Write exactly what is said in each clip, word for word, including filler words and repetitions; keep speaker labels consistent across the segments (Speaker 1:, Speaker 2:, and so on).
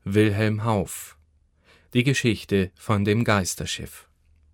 Speaker 1: Wilhelm Hauff. Die Geschichte von dem Geisterschiff.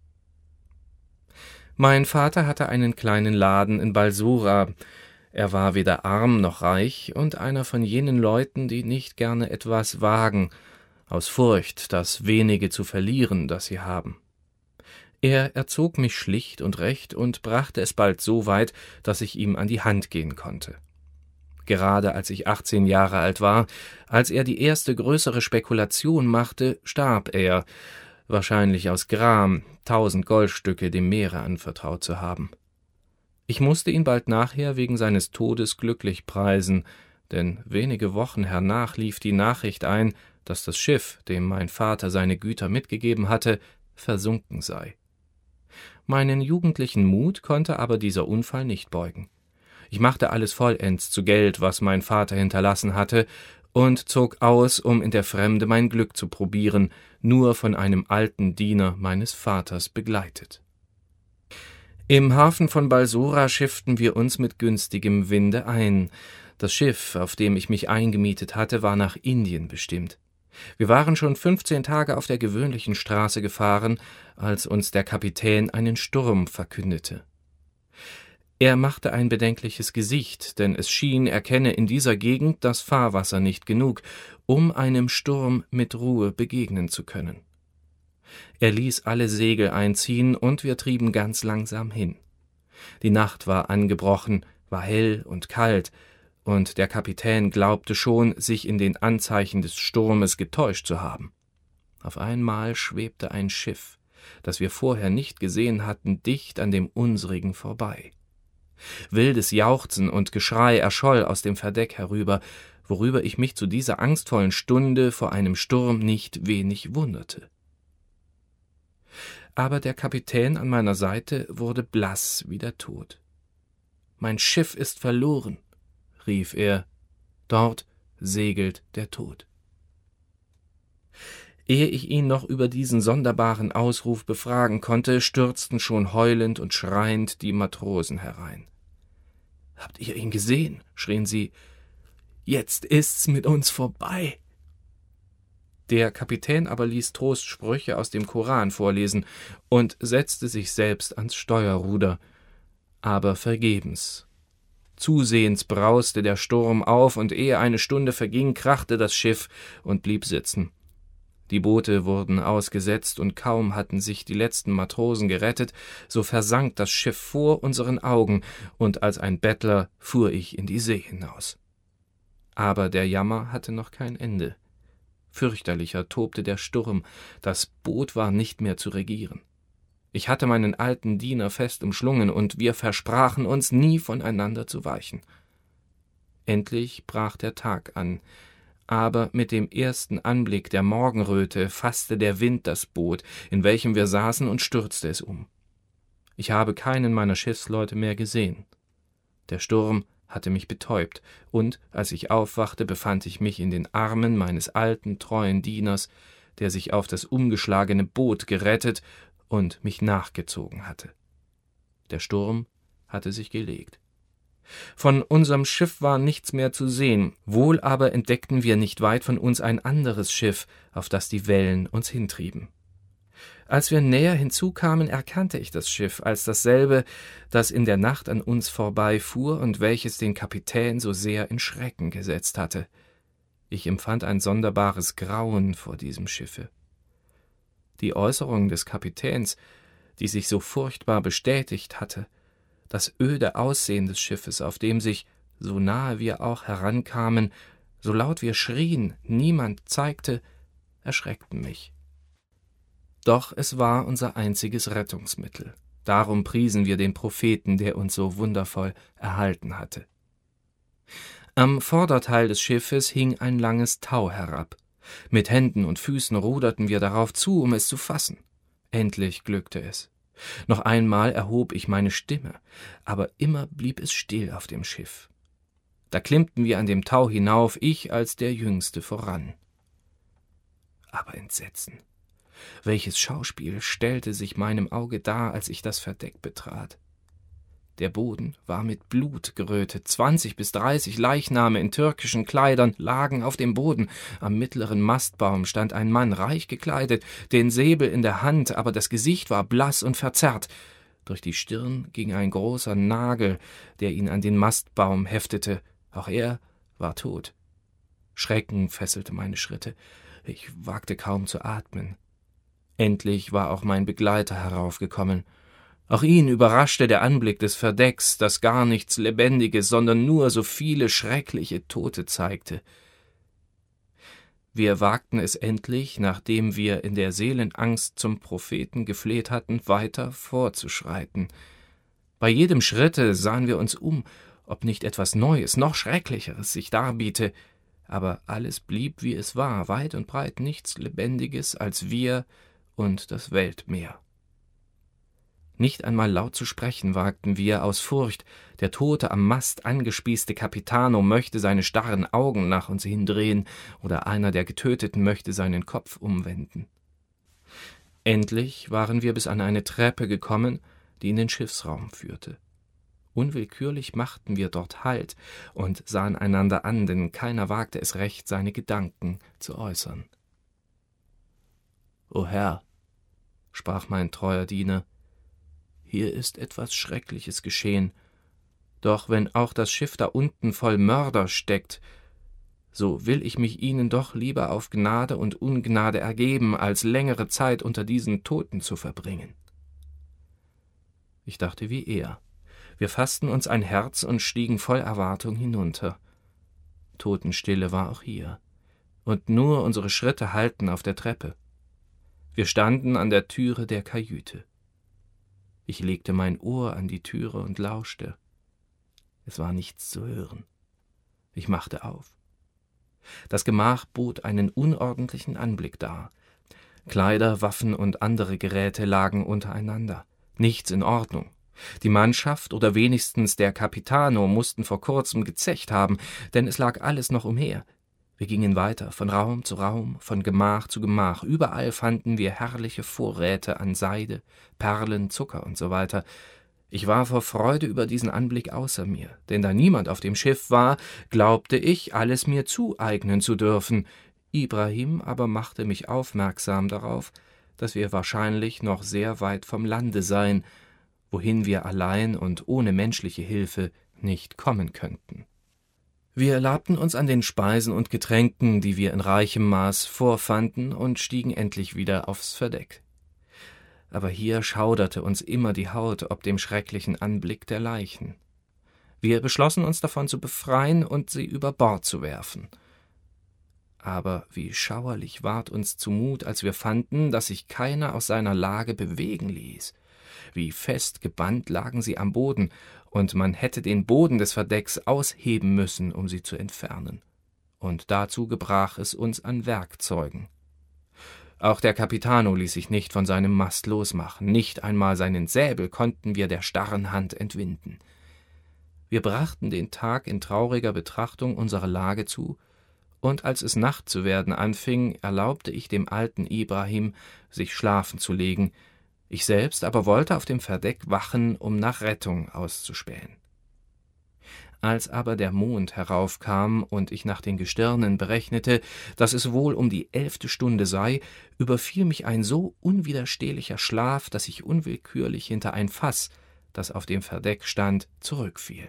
Speaker 1: Mein Vater hatte einen kleinen Laden in Balsora. Er war weder arm noch reich und einer von jenen Leuten, die nicht gerne etwas wagen, aus Furcht, das wenige zu verlieren, das sie haben. Er erzog mich schlicht und recht und brachte es bald so weit, dass ich ihm an die Hand gehen konnte. Gerade als ich achtzehn Jahre alt war, als er die erste größere Spekulation machte, starb er, wahrscheinlich aus Gram, tausend Goldstücke dem Meere anvertraut zu haben. Ich musste ihn bald nachher wegen seines Todes glücklich preisen, denn wenige Wochen hernach lief die Nachricht ein, dass das Schiff, dem mein Vater seine Güter mitgegeben hatte, versunken sei. Meinen jugendlichen Mut konnte aber dieser Unfall nicht beugen. Ich machte alles vollends zu Geld, was mein Vater hinterlassen hatte, und zog aus, um in der Fremde mein Glück zu probieren, nur von einem alten Diener meines Vaters begleitet. Im Hafen von Balsora schifften wir uns mit günstigem Winde ein. Das Schiff, auf dem ich mich eingemietet hatte, war nach Indien bestimmt. Wir waren schon fünfzehn Tage auf der gewöhnlichen Straße gefahren, als uns der Kapitän einen Sturm verkündete. Er machte ein bedenkliches Gesicht, denn es schien, er kenne in dieser Gegend das Fahrwasser nicht genug, um einem Sturm mit Ruhe begegnen zu können. Er ließ alle Segel einziehen, und wir trieben ganz langsam hin. Die Nacht war angebrochen, war hell und kalt, und der Kapitän glaubte schon, sich in den Anzeichen des Sturmes getäuscht zu haben. Auf einmal schwebte ein Schiff, das wir vorher nicht gesehen hatten, dicht an dem unsrigen vorbei. Wildes Jauchzen und Geschrei erscholl aus dem Verdeck herüber, worüber ich mich zu dieser angstvollen Stunde vor einem Sturm nicht wenig wunderte. Aber der Kapitän an meiner Seite wurde blass wie der Tod. »Mein Schiff ist verloren«, rief er, »dort segelt der Tod.« Ehe ich ihn noch über diesen sonderbaren Ausruf befragen konnte, stürzten schon heulend und schreiend die Matrosen herein. »Habt ihr ihn gesehen?« schrien sie. »Jetzt ist's mit uns vorbei.« Der Kapitän aber ließ Trostsprüche aus dem Koran vorlesen und setzte sich selbst ans Steuerruder, aber vergebens. Zusehends brauste der Sturm auf, und ehe eine Stunde verging, krachte das Schiff und blieb sitzen. Die Boote wurden ausgesetzt, und kaum hatten sich die letzten Matrosen gerettet, so versank das Schiff vor unseren Augen, und als ein Bettler fuhr ich in die See hinaus. Aber der Jammer hatte noch kein Ende. Fürchterlicher tobte der Sturm, das Boot war nicht mehr zu regieren. Ich hatte meinen alten Diener fest umschlungen, und wir versprachen uns, nie voneinander zu weichen. Endlich brach der Tag an, aber mit dem ersten Anblick der Morgenröte fasste der Wind das Boot, in welchem wir saßen, und stürzte es um. Ich habe keinen meiner Schiffsleute mehr gesehen. Der Sturm hatte mich betäubt, und als ich aufwachte, befand ich mich in den Armen meines alten, treuen Dieners, der sich auf das umgeschlagene Boot gerettet und mich nachgezogen hatte. Der Sturm hatte sich gelegt. Von unserem Schiff war nichts mehr zu sehen, wohl aber entdeckten wir nicht weit von uns ein anderes Schiff, auf das die Wellen uns hintrieben. Als wir näher hinzukamen, erkannte ich das Schiff als dasselbe, das in der Nacht an uns vorbeifuhr und welches den Kapitän so sehr in Schrecken gesetzt hatte. Ich empfand ein sonderbares Grauen vor diesem Schiffe. Die Äußerung des Kapitäns, die sich so furchtbar bestätigt hatte, das öde Aussehen des Schiffes, auf dem sich, so nahe wir auch herankamen, so laut wir schrien, niemand zeigte, erschreckten mich. Doch es war unser einziges Rettungsmittel. Darum priesen wir den Propheten, der uns so wundervoll erhalten hatte. Am Vorderteil des Schiffes hing ein langes Tau herab. Mit Händen und Füßen ruderten wir darauf zu, um es zu fassen. Endlich glückte es. Noch einmal erhob ich meine Stimme, aber immer blieb es still auf dem Schiff. Da klimmten wir an dem Tau hinauf, ich als der Jüngste voran. Aber Entsetzen! Welches Schauspiel stellte sich meinem Auge dar, als ich das Verdeck betrat! Der Boden war mit Blut gerötet. Zwanzig bis dreißig Leichname in türkischen Kleidern lagen auf dem Boden. Am mittleren Mastbaum stand ein Mann, reich gekleidet, den Säbel in der Hand, aber das Gesicht war blass und verzerrt. Durch die Stirn ging ein großer Nagel, der ihn an den Mastbaum heftete. Auch er war tot. Schrecken fesselte meine Schritte. Ich wagte kaum zu atmen. Endlich war auch mein Begleiter heraufgekommen. Auch ihn überraschte der Anblick des Verdecks, das gar nichts Lebendiges, sondern nur so viele schreckliche Tote zeigte. Wir wagten es endlich, nachdem wir in der Seelenangst zum Propheten gefleht hatten, weiter vorzuschreiten. Bei jedem Schritte sahen wir uns um, ob nicht etwas Neues, noch Schrecklicheres sich darbiete, aber alles blieb, wie es war, weit und breit nichts Lebendiges als wir und das Weltmeer. Nicht einmal laut zu sprechen wagten wir aus Furcht, der tote, am Mast angespießte Capitano möchte seine starren Augen nach uns hindrehen, oder einer der Getöteten möchte seinen Kopf umwenden. Endlich waren wir bis an eine Treppe gekommen, die in den Schiffsraum führte. Unwillkürlich machten wir dort Halt und sahen einander an, denn keiner wagte es recht, seine Gedanken zu äußern. »O Herr«, sprach mein treuer Diener, »hier ist etwas Schreckliches geschehen, doch wenn auch das Schiff da unten voll Mörder steckt, so will ich mich ihnen doch lieber auf Gnade und Ungnade ergeben, als längere Zeit unter diesen Toten zu verbringen.« Ich dachte wie er. Wir fassten uns ein Herz und stiegen voll Erwartung hinunter. Totenstille war auch hier, und nur unsere Schritte hallten auf der Treppe. Wir standen an der Türe der Kajüte. Ich legte mein Ohr an die Türe und lauschte. Es war nichts zu hören. Ich machte auf. Das Gemach bot einen unordentlichen Anblick dar. Kleider, Waffen und andere Geräte lagen untereinander. Nichts in Ordnung. Die Mannschaft oder wenigstens der Capitano mussten vor kurzem gezecht haben, denn es lag alles noch umher. Wir gingen weiter, von Raum zu Raum, von Gemach zu Gemach. Überall fanden wir herrliche Vorräte an Seide, Perlen, Zucker und so weiter. Ich war vor Freude über diesen Anblick außer mir, denn da niemand auf dem Schiff war, glaubte ich, alles mir zueignen zu dürfen. Ibrahim aber machte mich aufmerksam darauf, dass wir wahrscheinlich noch sehr weit vom Lande seien, wohin wir allein und ohne menschliche Hilfe nicht kommen könnten. Wir labten uns an den Speisen und Getränken, die wir in reichem Maß vorfanden, und stiegen endlich wieder aufs Verdeck. Aber hier schauderte uns immer die Haut ob dem schrecklichen Anblick der Leichen. Wir beschlossen uns davon zu befreien und sie über Bord zu werfen. Aber wie schauerlich ward uns zumut, als wir fanden, dass sich keiner aus seiner Lage bewegen ließ. Wie fest gebannt lagen sie am Boden, und man hätte den Boden des Verdecks ausheben müssen, um sie zu entfernen. Und dazu gebrach es uns an Werkzeugen. Auch der Capitano ließ sich nicht von seinem Mast losmachen, nicht einmal seinen Säbel konnten wir der starren Hand entwinden. Wir brachten den Tag in trauriger Betrachtung unserer Lage zu, und als es Nacht zu werden anfing, erlaubte ich dem alten Ibrahim, sich schlafen zu legen. Ich selbst aber wollte auf dem Verdeck wachen, um nach Rettung auszuspähen. Als aber der Mond heraufkam und ich nach den Gestirnen berechnete, dass es wohl um die elfte Stunde sei, überfiel mich ein so unwiderstehlicher Schlaf, dass ich unwillkürlich hinter ein Fass, das auf dem Verdeck stand, zurückfiel.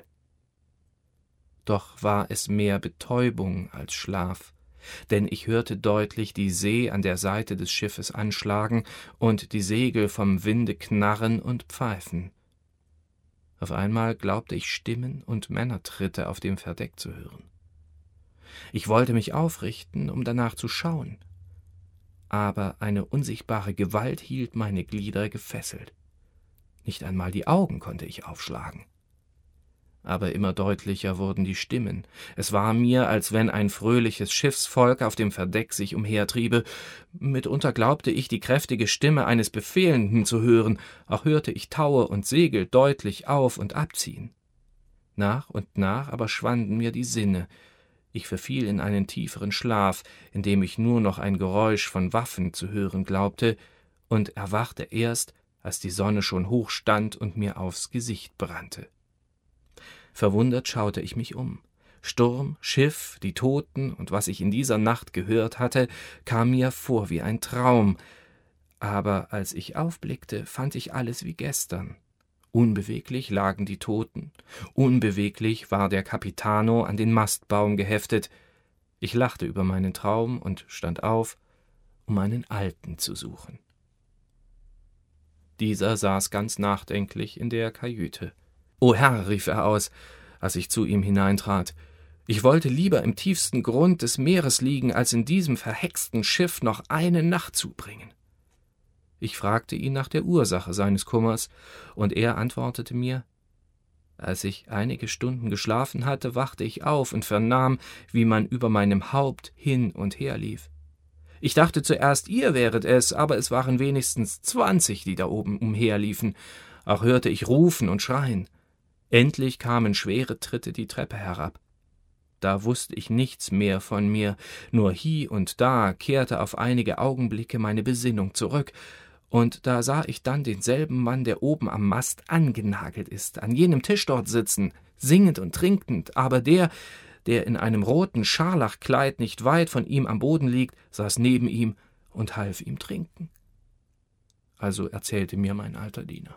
Speaker 1: Doch war es mehr Betäubung als Schlaf, denn ich hörte deutlich die See an der Seite des Schiffes anschlagen und die Segel vom Winde knarren und pfeifen. Auf einmal glaubte ich Stimmen und Männertritte auf dem Verdeck zu hören. Ich wollte mich aufrichten, um danach zu schauen, aber eine unsichtbare Gewalt hielt meine Glieder gefesselt. Nicht einmal die Augen konnte ich aufschlagen. Aber immer deutlicher wurden die Stimmen. Es war mir, als wenn ein fröhliches Schiffsvolk auf dem Verdeck sich umhertriebe. Mitunter glaubte ich, die kräftige Stimme eines Befehlenden zu hören, auch hörte ich Taue und Segel deutlich auf- und abziehen. Nach und nach aber schwanden mir die Sinne. Ich verfiel in einen tieferen Schlaf, in dem ich nur noch ein Geräusch von Waffen zu hören glaubte, und erwachte erst, als die Sonne schon hoch stand und mir aufs Gesicht brannte. Verwundert schaute ich mich um. Sturm, Schiff, die Toten und was ich in dieser Nacht gehört hatte, kam mir vor wie ein Traum. Aber als ich aufblickte, fand ich alles wie gestern. Unbeweglich lagen die Toten. Unbeweglich war der Capitano an den Mastbaum geheftet. Ich lachte über meinen Traum und stand auf, um meinen Alten zu suchen. Dieser saß ganz nachdenklich in der Kajüte. »O Herr«, rief er aus, als ich zu ihm hineintrat, »ich wollte lieber im tiefsten Grund des Meeres liegen, als in diesem verhexten Schiff noch eine Nacht zubringen.« Ich fragte ihn nach der Ursache seines Kummers, und er antwortete mir: »Als ich einige Stunden geschlafen hatte, wachte ich auf und vernahm, wie man über meinem Haupt hin und her lief. Ich dachte zuerst, ihr wäret es, aber es waren wenigstens zwanzig, die da oben umherliefen. Auch hörte ich rufen und schreien. Endlich kamen schwere Tritte die Treppe herab. Da wusste ich nichts mehr von mir, nur hie und da kehrte auf einige Augenblicke meine Besinnung zurück, und da sah ich dann denselben Mann, der oben am Mast angenagelt ist, an jenem Tisch dort sitzen, singend und trinkend, aber der, der in einem roten Scharlachkleid nicht weit von ihm am Boden liegt, saß neben ihm und half ihm trinken.« Also erzählte mir mein alter Diener.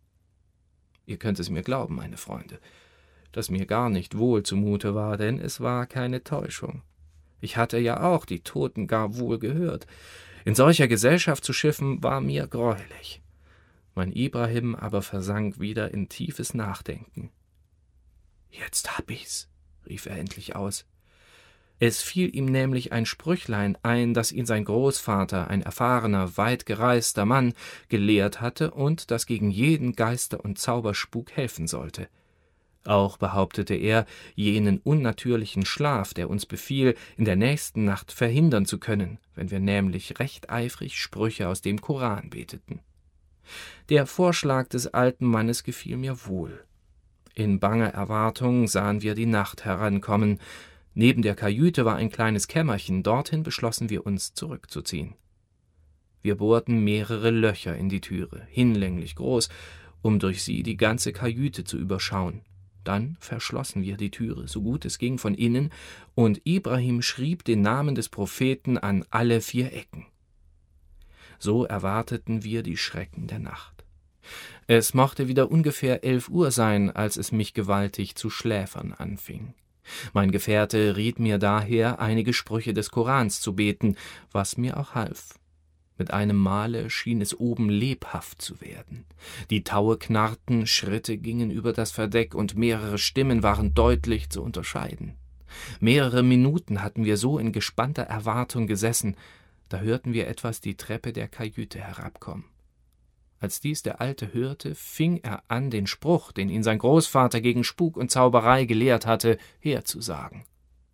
Speaker 1: Ihr könnt es mir glauben, meine Freunde, dass mir gar nicht wohl zumute war, denn es war keine Täuschung. Ich hatte ja auch die Toten gar wohl gehört. In solcher Gesellschaft zu schiffen, war mir greulich. Mein Ibrahim aber versank wieder in tiefes Nachdenken. »Jetzt hab ich's«, rief er endlich aus. Es fiel ihm nämlich ein Sprüchlein ein, das ihn sein Großvater, ein erfahrener, weit gereister Mann, gelehrt hatte und das gegen jeden Geister- und Zauberspuk helfen sollte. Auch behauptete er, jenen unnatürlichen Schlaf, der uns befiel, in der nächsten Nacht verhindern zu können, wenn wir nämlich recht eifrig Sprüche aus dem Koran beteten. Der Vorschlag des alten Mannes gefiel mir wohl. In banger Erwartung sahen wir die Nacht herankommen. Neben der Kajüte war ein kleines Kämmerchen, dorthin beschlossen wir uns zurückzuziehen. Wir bohrten mehrere Löcher in die Türe, hinlänglich groß, um durch sie die ganze Kajüte zu überschauen. Dann verschlossen wir die Türe, so gut es ging, von innen, und Ibrahim schrieb den Namen des Propheten an alle vier Ecken. So erwarteten wir die Schrecken der Nacht. Es mochte wieder ungefähr elf Uhr sein, als es mich gewaltig zu schläfern anfing. Mein Gefährte riet mir daher, einige Sprüche des Korans zu beten, was mir auch half. Mit einem Male schien es oben lebhaft zu werden. Die Taue knarrten, Schritte gingen über das Verdeck und mehrere Stimmen waren deutlich zu unterscheiden. Mehrere Minuten hatten wir so in gespannter Erwartung gesessen, da hörten wir etwas die Treppe der Kajüte herabkommen. Als dies der Alte hörte, fing er an, den Spruch, den ihn sein Großvater gegen Spuk und Zauberei gelehrt hatte, herzusagen.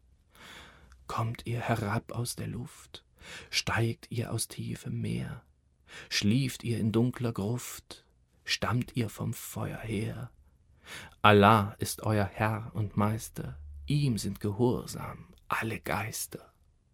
Speaker 1: »Kommt ihr herab aus der Luft, steigt ihr aus tiefem Meer, schlieft ihr in dunkler Gruft, stammt ihr vom Feuer her. Allah ist euer Herr und Meister, ihm sind gehorsam alle Geister.«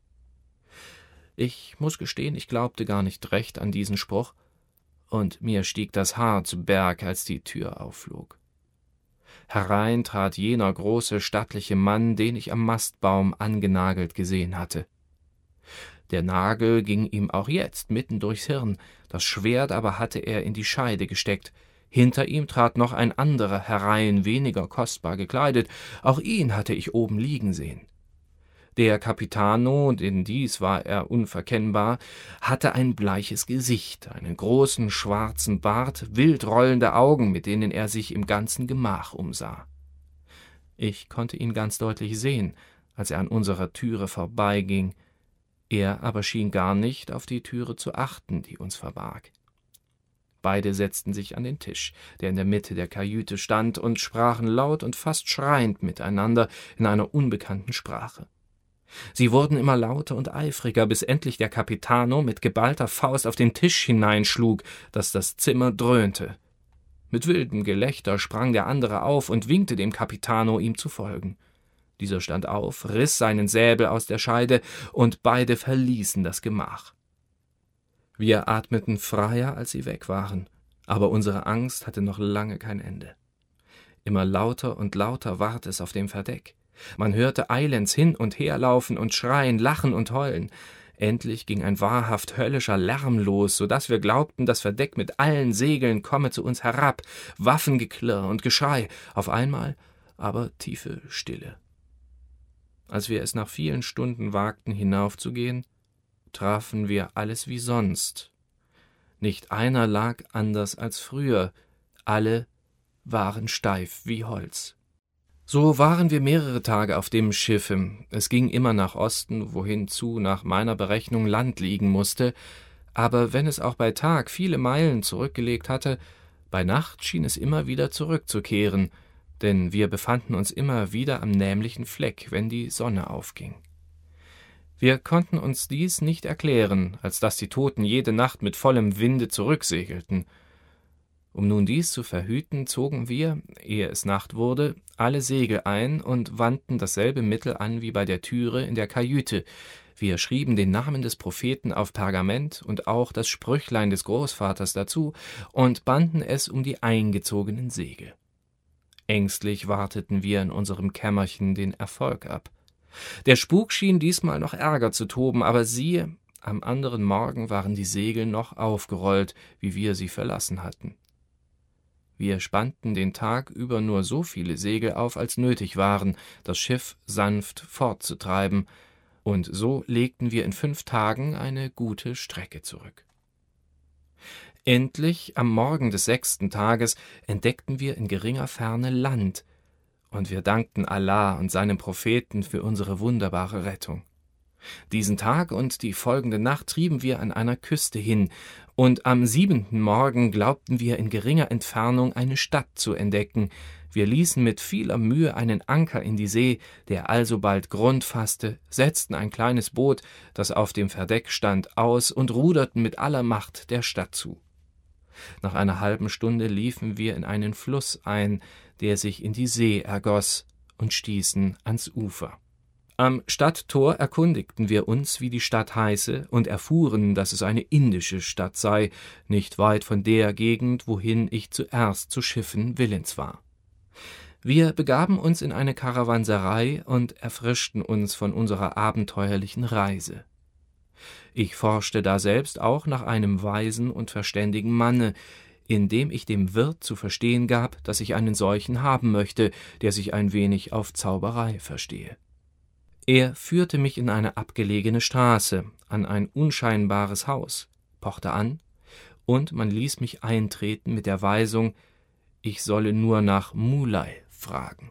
Speaker 1: Ich muß gestehen, ich glaubte gar nicht recht an diesen Spruch, und mir stieg das Haar zu Berg, als die Tür aufflog. Herein trat jener große, stattliche Mann, den ich am Mastbaum angenagelt gesehen hatte. Der Nagel ging ihm auch jetzt mitten durchs Hirn, das Schwert aber hatte er in die Scheide gesteckt. Hinter ihm trat noch ein anderer herein, weniger kostbar gekleidet, auch ihn hatte ich oben liegen sehen. Der Capitano, denn dies war er unverkennbar, hatte ein bleiches Gesicht, einen großen schwarzen Bart, wild rollende Augen, mit denen er sich im ganzen Gemach umsah. Ich konnte ihn ganz deutlich sehen, als er an unserer Türe vorbeiging. Er aber schien gar nicht auf die Türe zu achten, die uns verbarg. Beide setzten sich an den Tisch, der in der Mitte der Kajüte stand, und sprachen laut und fast schreiend miteinander in einer unbekannten Sprache. Sie wurden immer lauter und eifriger, bis endlich der Capitano mit geballter Faust auf den Tisch hineinschlug, daß das Zimmer dröhnte. Mit wildem Gelächter sprang der andere auf und winkte dem Capitano, ihm zu folgen. Dieser stand auf, riß seinen Säbel aus der Scheide, und beide verließen das Gemach. Wir atmeten freier, als sie weg waren, aber unsere Angst hatte noch lange kein Ende. Immer lauter und lauter ward es auf dem Verdeck. Man hörte eilends hin und her laufen und schreien, lachen und heulen. Endlich ging ein wahrhaft höllischer Lärm los, so daß wir glaubten, das Verdeck mit allen Segeln komme zu uns herab, Waffengeklirr und Geschrei, auf einmal aber tiefe Stille. Als wir es nach vielen Stunden wagten, hinaufzugehen, trafen wir alles wie sonst. Nicht einer lag anders als früher, alle waren steif wie Holz. So waren wir mehrere Tage auf dem Schiffe. Es ging immer nach Osten, wohin zu nach meiner Berechnung Land liegen musste, aber wenn es auch bei Tag viele Meilen zurückgelegt hatte, bei Nacht schien es immer wieder zurückzukehren, denn wir befanden uns immer wieder am nämlichen Fleck, wenn die Sonne aufging. Wir konnten uns dies nicht erklären, als dass die Toten jede Nacht mit vollem Winde zurücksegelten. Um nun dies zu verhüten, zogen wir, ehe es Nacht wurde, alle Segel ein und wandten dasselbe Mittel an wie bei der Türe in der Kajüte. Wir schrieben den Namen des Propheten auf Pergament und auch das Sprüchlein des Großvaters dazu und banden es um die eingezogenen Segel. Ängstlich warteten wir in unserem Kämmerchen den Erfolg ab. Der Spuk schien diesmal noch ärger zu toben, aber siehe, am anderen Morgen waren die Segel noch aufgerollt, wie wir sie verlassen hatten. Wir spannten den Tag über nur so viele Segel auf, als nötig waren, das Schiff sanft fortzutreiben, und so legten wir in fünf Tagen eine gute Strecke zurück. Endlich, am Morgen des sechsten Tages, entdeckten wir in geringer Ferne Land, und wir dankten Allah und seinem Propheten für unsere wunderbare Rettung. Diesen Tag und die folgende Nacht trieben wir an einer Küste hin, und am siebenten Morgen glaubten wir in geringer Entfernung eine Stadt zu entdecken. Wir ließen mit vieler Mühe einen Anker in die See, der alsobald Grund fasste, setzten ein kleines Boot, das auf dem Verdeck stand, aus und ruderten mit aller Macht der Stadt zu. Nach einer halben Stunde liefen wir in einen Fluss ein, der sich in die See ergoss, und stießen ans Ufer. Am Stadttor erkundigten wir uns, wie die Stadt heiße, und erfuhren, dass es eine indische Stadt sei, nicht weit von der Gegend, wohin ich zuerst zu schiffen willens war. Wir begaben uns in eine Karawanserei und erfrischten uns von unserer abenteuerlichen Reise. Ich forschte daselbst auch nach einem weisen und verständigen Manne, indem ich dem Wirt zu verstehen gab, dass ich einen solchen haben möchte, der sich ein wenig auf Zauberei verstehe. Er führte mich in eine abgelegene Straße, an ein unscheinbares Haus, pochte an, und man ließ mich eintreten mit der Weisung, ich solle nur nach Muley fragen.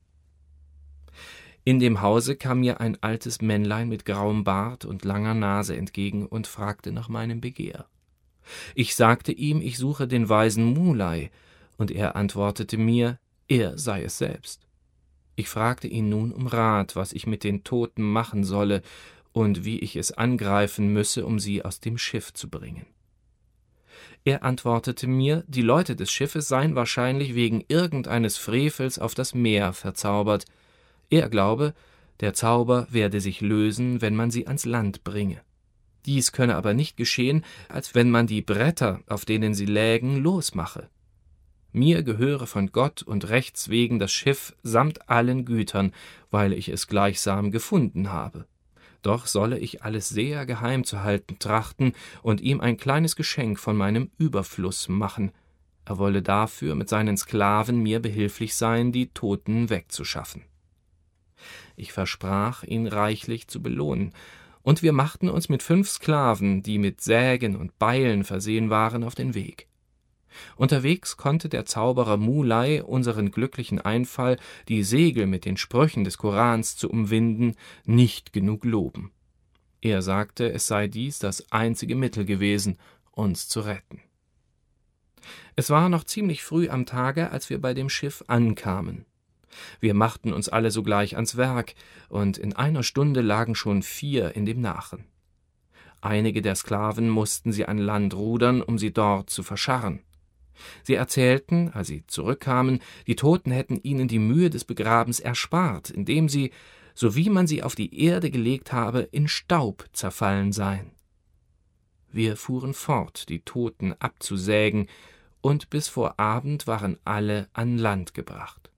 Speaker 1: In dem Hause kam mir ein altes Männlein mit grauem Bart und langer Nase entgegen und fragte nach meinem Begehr. Ich sagte ihm, ich suche den weisen Muley, und er antwortete mir, er sei es selbst. Ich fragte ihn nun um Rat, was ich mit den Toten machen solle und wie ich es angreifen müsse, um sie aus dem Schiff zu bringen. Er antwortete mir, die Leute des Schiffes seien wahrscheinlich wegen irgendeines Frevels auf das Meer verzaubert. Er glaube, der Zauber werde sich lösen, wenn man sie ans Land bringe. Dies könne aber nicht geschehen, als wenn man die Bretter, auf denen sie lägen, losmache. Mir gehöre von Gott und Rechts wegen das Schiff samt allen Gütern, weil ich es gleichsam gefunden habe. Doch solle ich alles sehr geheim zu halten trachten und ihm ein kleines Geschenk von meinem Überfluss machen. Er wolle dafür mit seinen Sklaven mir behilflich sein, die Toten wegzuschaffen. Ich versprach, ihn reichlich zu belohnen, und wir machten uns mit fünf Sklaven, die mit Sägen und Beilen versehen waren, auf den Weg. Unterwegs konnte der Zauberer Muley unseren glücklichen Einfall, die Segel mit den Sprüchen des Korans zu umwinden, nicht genug loben. Er sagte, es sei dies das einzige Mittel gewesen, uns zu retten. Es war noch ziemlich früh am Tage, als wir bei dem Schiff ankamen. Wir machten uns alle sogleich ans Werk, und in einer Stunde lagen schon vier in dem Nachen. Einige der Sklaven mussten sie an Land rudern, um sie dort zu verscharren. Sie erzählten, als sie zurückkamen, die Toten hätten ihnen die Mühe des Begrabens erspart, indem sie, so wie man sie auf die Erde gelegt habe, in Staub zerfallen seien. Wir fuhren fort, die Toten abzusägen, und bis vor Abend waren alle an Land gebracht.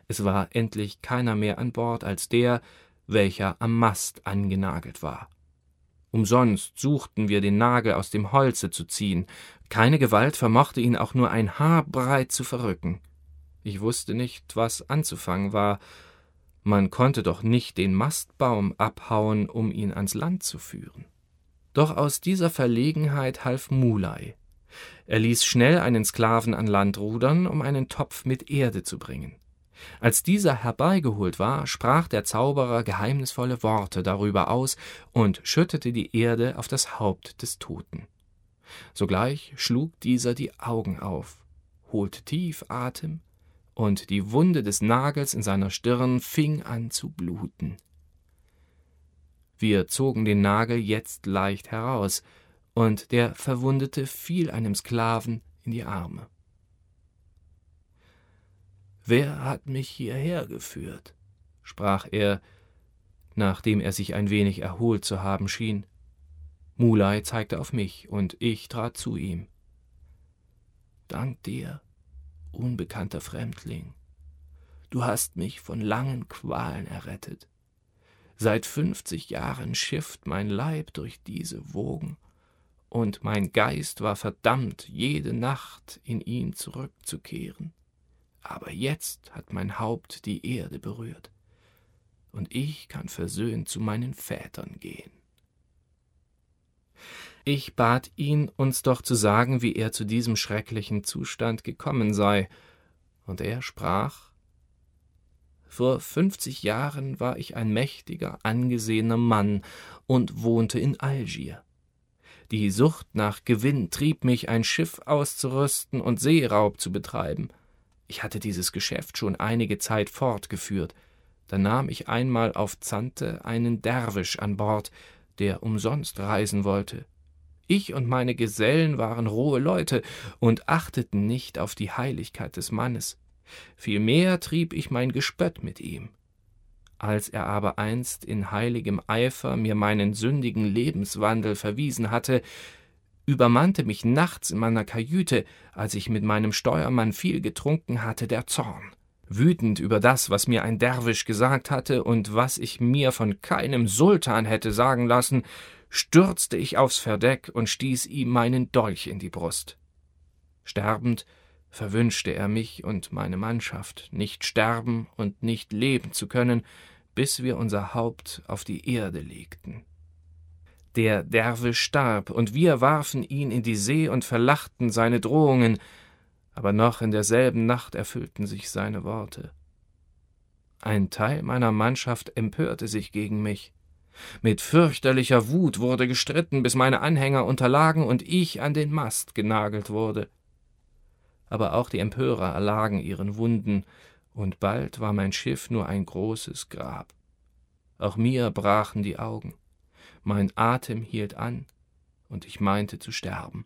Speaker 1: Es war endlich keiner mehr an Bord als der, welcher am Mast angenagelt war. Umsonst suchten wir, den Nagel aus dem Holze zu ziehen. Keine Gewalt vermochte ihn auch nur ein Haar breit zu verrücken. Ich wusste nicht, was anzufangen war. Man konnte doch nicht den Mastbaum abhauen, um ihn ans Land zu führen. Doch aus dieser Verlegenheit half Muley. Er ließ schnell einen Sklaven an Land rudern, um einen Topf mit Erde zu bringen. Als dieser herbeigeholt war, sprach der Zauberer geheimnisvolle Worte darüber aus und schüttete die Erde auf das Haupt des Toten. Sogleich schlug dieser die Augen auf, holte tief Atem, und die Wunde des Nagels in seiner Stirn fing an zu bluten. Wir zogen den Nagel jetzt leicht heraus, und der Verwundete fiel einem Sklaven in die Arme. »Wer hat mich hierher geführt?« sprach er, nachdem er sich ein wenig erholt zu haben schien. Muley zeigte auf mich, und ich trat zu ihm. »Dank dir, unbekannter Fremdling. Du hast mich von langen Qualen errettet. Seit fünfzig Jahren schifft mein Leib durch diese Wogen, und mein Geist war verdammt, jede Nacht in ihn zurückzukehren. Aber jetzt hat mein Haupt die Erde berührt, und ich kann versöhnt zu meinen Vätern gehen.« Ich bat ihn, uns doch zu sagen, wie er zu diesem schrecklichen Zustand gekommen sei, und er sprach: »Vor fünfzig Jahren war ich ein mächtiger, angesehener Mann und wohnte in Algier. Die Sucht nach Gewinn trieb mich, ein Schiff auszurüsten und Seeraub zu betreiben. Ich hatte dieses Geschäft schon einige Zeit fortgeführt. Da nahm ich einmal auf Zante einen Derwisch an Bord, der umsonst reisen wollte. Ich und meine Gesellen waren rohe Leute und achteten nicht auf die Heiligkeit des Mannes. Vielmehr trieb ich mein Gespött mit ihm. Als er aber einst in heiligem Eifer mir meinen sündigen Lebenswandel verwiesen hatte, übermannte mich nachts in meiner Kajüte, als ich mit meinem Steuermann viel getrunken hatte, der Zorn. Wütend über das, was mir ein Derwisch gesagt hatte und was ich mir von keinem Sultan hätte sagen lassen, stürzte ich aufs Verdeck und stieß ihm meinen Dolch in die Brust. Sterbend verwünschte er mich und meine Mannschaft, nicht sterben und nicht leben zu können, bis wir unser Haupt auf die Erde legten. Der Derwisch starb, und wir warfen ihn in die See und verlachten seine Drohungen, aber noch in derselben Nacht erfüllten sich seine Worte. Ein Teil meiner Mannschaft empörte sich gegen mich. Mit fürchterlicher Wut wurde gestritten, bis meine Anhänger unterlagen und ich an den Mast genagelt wurde. Aber auch die Empörer erlagen ihren Wunden, und bald war mein Schiff nur ein großes Grab. Auch mir brachen die Augen. Mein Atem hielt an, und ich meinte zu sterben.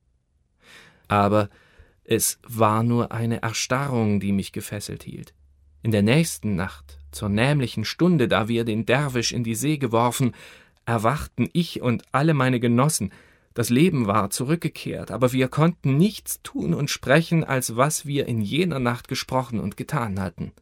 Speaker 1: Aber es war nur eine Erstarrung, die mich gefesselt hielt. In der nächsten Nacht, zur nämlichen Stunde, da wir den Derwisch in die See geworfen, erwachten ich und alle meine Genossen. Das Leben war zurückgekehrt, aber wir konnten nichts tun und sprechen, als was wir in jener Nacht gesprochen und getan hatten.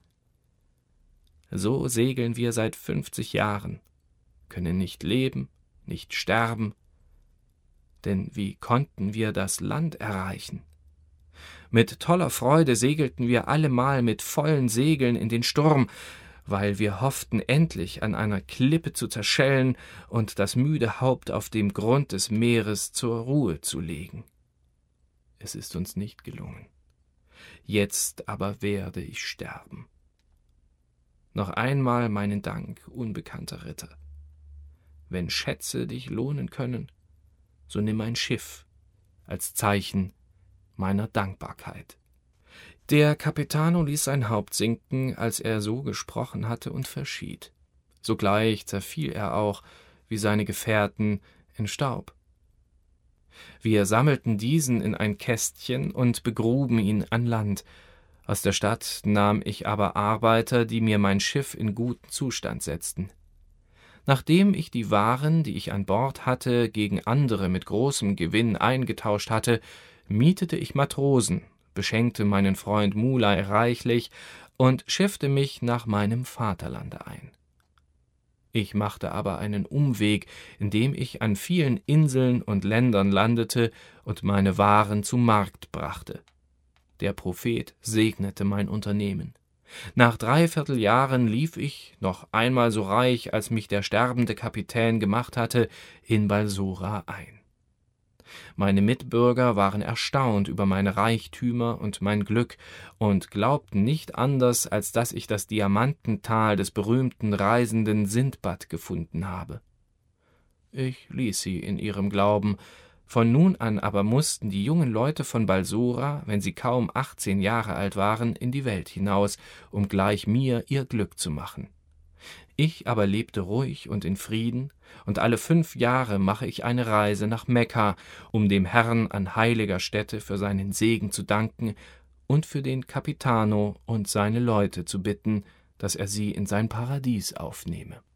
Speaker 1: So segeln wir seit fünfzig Jahren, können nicht leben, nicht sterben, denn wie konnten wir das Land erreichen? Mit toller Freude segelten wir allemal mit vollen Segeln in den Sturm, weil wir hofften, endlich an einer Klippe zu zerschellen und das müde Haupt auf dem Grund des Meeres zur Ruhe zu legen. Es ist uns nicht gelungen. Jetzt aber werde ich sterben. Noch einmal meinen Dank, unbekannter Ritter. Wenn Schätze dich lohnen können, so nimm ein Schiff als Zeichen meiner Dankbarkeit.« Der Capitano ließ sein Haupt sinken, als er so gesprochen hatte, und verschied. Sogleich zerfiel er auch, wie seine Gefährten, in Staub. Wir sammelten diesen in ein Kästchen und begruben ihn an Land. Aus der Stadt nahm ich aber Arbeiter, die mir mein Schiff in guten Zustand setzten. Nachdem ich die Waren, die ich an Bord hatte, gegen andere mit großem Gewinn eingetauscht hatte, mietete ich Matrosen, beschenkte meinen Freund Muley reichlich und schiffte mich nach meinem Vaterlande ein. Ich machte aber einen Umweg, indem ich an vielen Inseln und Ländern landete und meine Waren zu Markt brachte. Der Prophet segnete mein Unternehmen. Nach dreiviertel Jahren lief ich, noch einmal so reich, als mich der sterbende Kapitän gemacht hatte, in Balsora ein. Meine Mitbürger waren erstaunt über meine Reichtümer und mein Glück und glaubten nicht anders, als dass ich das Diamantental des berühmten Reisenden Sindbad gefunden habe. Ich ließ sie in ihrem Glauben. Von nun an aber mussten die jungen Leute von Balsora, wenn sie kaum achtzehn Jahre alt waren, in die Welt hinaus, um gleich mir ihr Glück zu machen. Ich aber lebte ruhig und in Frieden, und alle fünf Jahre mache ich eine Reise nach Mekka, um dem Herrn an heiliger Stätte für seinen Segen zu danken und für den Capitano und seine Leute zu bitten, dass er sie in sein Paradies aufnehme.